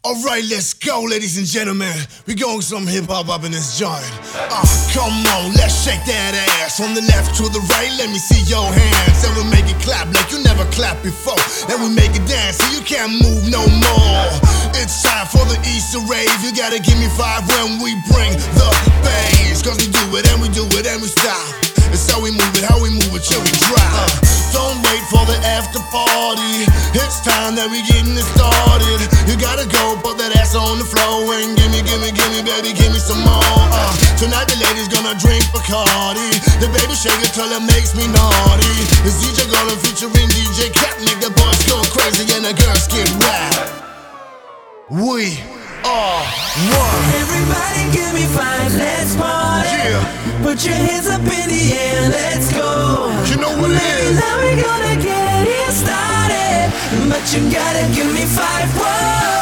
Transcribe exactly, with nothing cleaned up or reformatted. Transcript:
Alright, let's go, ladies and gentlemen. We going some hip hop up in this joint. Uh, come on, let's shake that ass. From the left to the right, let me see your hands. And we make it clap like you never clapped before. And we make it dance so you can't move no more. It's time for the Easter rave. You gotta give me five when we bring the bass. Cause we do it and we do it and we stop. It's how we move it, how we move it till we drop. uh, Don't wait for the after party. It's time that we getting it started. You gotta go, put that ass on the floor and gimme, gimme, gimme, baby, gimme some more. uh, Tonight the ladies gonna drink Bacardi. The baby shake it till it makes me naughty. It's D J Garland featuring D J Cat. Make the boys go crazy and the girls get wild. We are one. Everybody give me five, let's party. Yeah. Put your hands up in the air, let's go. You know what it Baby, is. now we gonna get it started. But you gotta give me five, whoa.